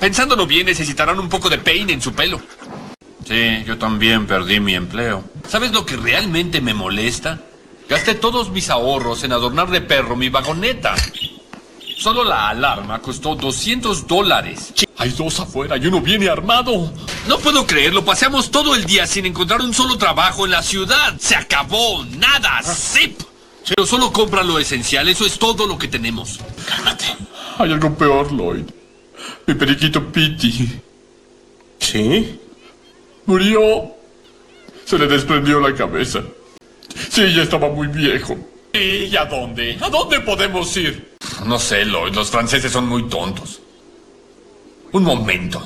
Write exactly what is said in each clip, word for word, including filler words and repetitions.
Pensándolo bien, necesitarán un poco de peine en su pelo. Sí, yo también perdí mi empleo. ¿Sabes lo que realmente me molesta? Gasté todos mis ahorros en adornar de perro mi vagoneta. Solo la alarma costó doscientos dólares. Hay dos afuera y uno viene armado. No puedo creerlo, paseamos todo el día sin encontrar un solo trabajo en la ciudad. Se acabó, nada, zip. Pero solo compra lo esencial, eso es todo lo que tenemos. Cálmate. Hay algo peor, Lloyd. Mi periquito Pitty. ¿Sí? Murió. Se le desprendió la cabeza. Sí, ya estaba muy viejo. ¿Y a dónde? ¿A dónde podemos ir? No sé, Lloyd, los franceses son muy tontos. Un momento.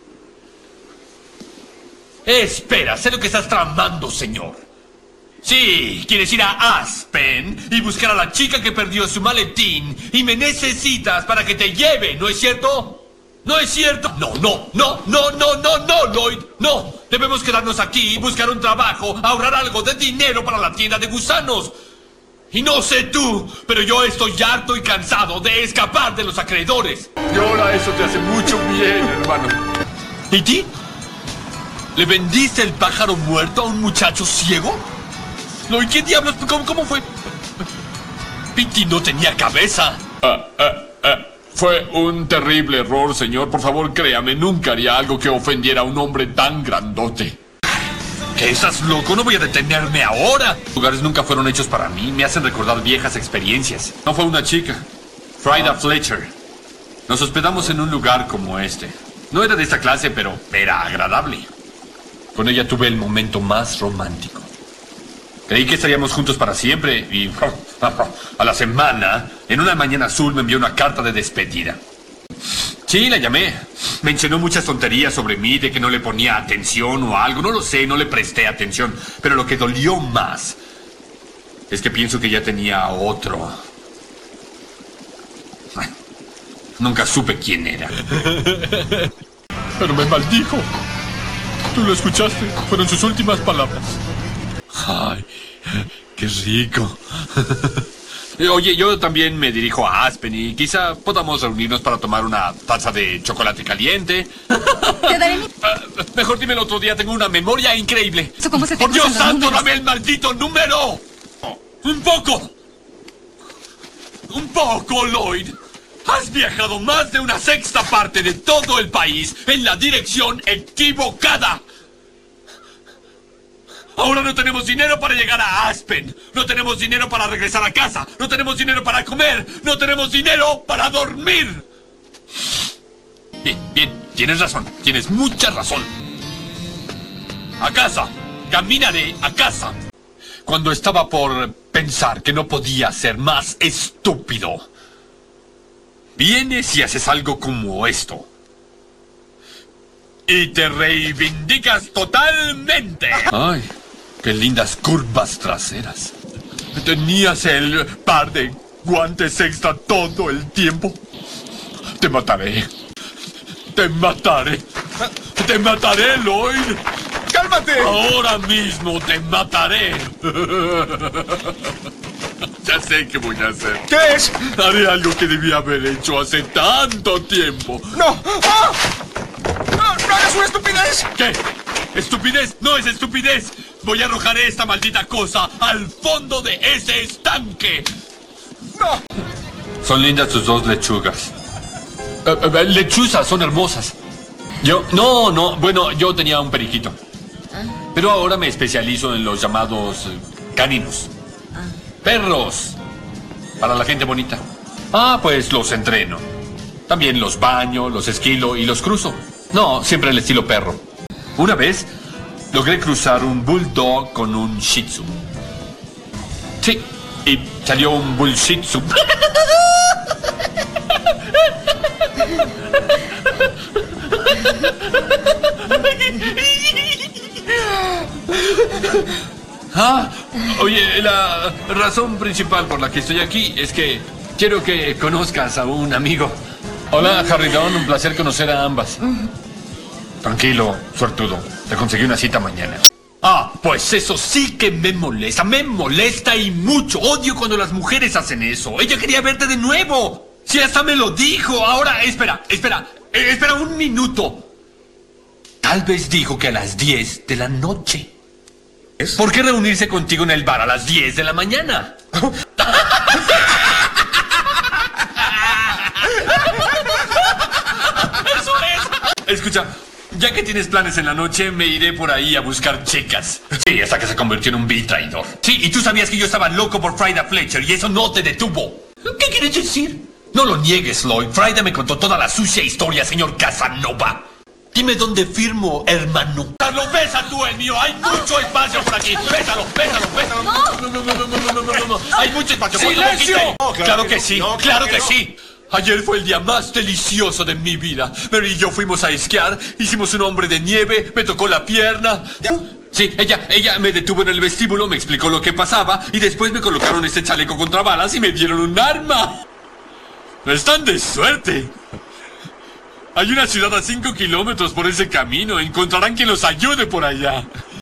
Espera, sé lo que estás tramando, señor. Sí, quieres ir a Aspen y buscar a la chica que perdió su maletín y me necesitas para que te lleve, ¿no es cierto? ¿No es cierto? No, no, no, no, no, no, no, Lloyd, no. Debemos quedarnos aquí, buscar un trabajo, ahorrar algo de dinero para la tienda de gusanos. Y no sé tú, pero yo estoy harto y cansado de escapar de los acreedores. Y ahora eso te hace mucho bien, hermano. ¿Y ti? ¿Le vendiste el pájaro muerto a un muchacho ciego? No, ¿y qué diablos? ¿Cómo, cómo fue? Pitty no tenía cabeza. Ah, ah, ah. Fue un terrible error, señor. Por favor, créame, nunca haría algo que ofendiera a un hombre tan grandote. ¿Qué? ¿Estás loco? No voy a detenerme ahora. Los lugares nunca fueron hechos para mí. Me hacen recordar viejas experiencias. No fue una chica. Frida Fletcher. Nos hospedamos en un lugar como este. No era de esta clase, pero era agradable. Con ella tuve el momento más romántico. Creí que estaríamos juntos para siempre y a la semana, en una mañana azul, me envió una carta de despedida. Sí, la llamé. Mencionó muchas tonterías sobre mí, de que no le ponía atención o algo. No lo sé, no le presté atención. Pero lo que dolió más es que pienso que ya tenía otro. Nunca supe quién era. Pero me maldijo. Tú lo escuchaste. Fueron sus últimas palabras. Ay, qué rico. Oye, yo también me dirijo a Aspen y quizá podamos reunirnos para tomar una taza de chocolate caliente. Te daré mi... Uh, mejor dime el otro día, tengo una memoria increíble. ¿Cómo se te ¡Por Dios cruzan los santo, números? dame el maldito número! ¡Un poco! ¡Un poco, Lloyd! Has viajado más de una sexta parte de todo el país en la dirección equivocada. Ahora no tenemos dinero para llegar a Aspen. No tenemos dinero para regresar a casa. No tenemos dinero para comer. No tenemos dinero para dormir. Bien, bien. Tienes razón. Tienes mucha razón. A casa. Caminaré a casa. Cuando estaba por pensar que no podía ser más estúpido, vienes y haces algo como esto. Y te reivindicas totalmente. Ay, qué lindas curvas traseras. ¿Tenías el par de guantes extra todo el tiempo? Te mataré. Te mataré. Te mataré, Lloyd. ¡Cálmate! Ahora mismo te mataré. Ya sé qué voy a hacer. ¿Qué es? Haré algo que debía haber hecho hace tanto tiempo. ¡No! ¡Ah! ¡No, no hagas una estupidez! ¿Qué? ¿Estupidez? No es estupidez. Voy a arrojar esta maldita cosa al fondo de ese estanque. ¡No! Son lindas tus dos lechugas. Uh, uh, lechuzas, son hermosas. Yo, no, no, bueno, yo tenía un periquito. Pero ahora me especializo en los llamados uh, caninos. Perros. Para la gente bonita. Ah, pues los entreno. También los baño, los esquilo y los cruzo. No, siempre el estilo perro. Una vez logré cruzar un bulldog con un shih tzu. Sí, y salió un bull shih tzu. Ah, oye, la razón principal por la que estoy aquí es que quiero que conozcas a un amigo. Hola, Harrison, un placer conocer a ambas. Tranquilo, suertudo, te conseguí una cita mañana. Ah, pues eso sí que me molesta, me molesta y mucho. Odio cuando las mujeres hacen eso. Ella quería verte de nuevo. Sí, hasta me lo dijo. Ahora, espera, espera. Eh, espera un minuto. Tal vez dijo que a las diez de la noche. ¿Es? ¿Por qué reunirse contigo en el bar a las diez de la mañana? ¡Eso es! Escucha, ya que tienes planes en la noche, me iré por ahí a buscar chicas. Sí, hasta que se convirtió en un vil traidor. Sí, y tú sabías que yo estaba loco por Frida Fletcher y eso no te detuvo. ¿Qué quieres decir? No lo niegues, Lloyd. Frida me contó toda la sucia historia, señor Casanova. Dime dónde firmo, hermano. Carlos, besa tú el mío. Hay mucho espacio por aquí. Bésalo, bésalo, bésalo. No, no, no, no, no, no, no, no. Hay mucho espacio. ¡Silencio! No, claro, claro que, que sí, no, claro claro que, que no. sí. Ayer fue el día más delicioso de mi vida. Mary y yo fuimos a esquiar, hicimos un hombre de nieve, me tocó la pierna. Sí, ella, ella me detuvo en el vestíbulo, me explicó lo que pasaba y después me colocaron este chaleco contra balas y me dieron un arma. Están de suerte. Hay una ciudad a cinco kilómetros por ese camino. Encontrarán quien los ayude por allá.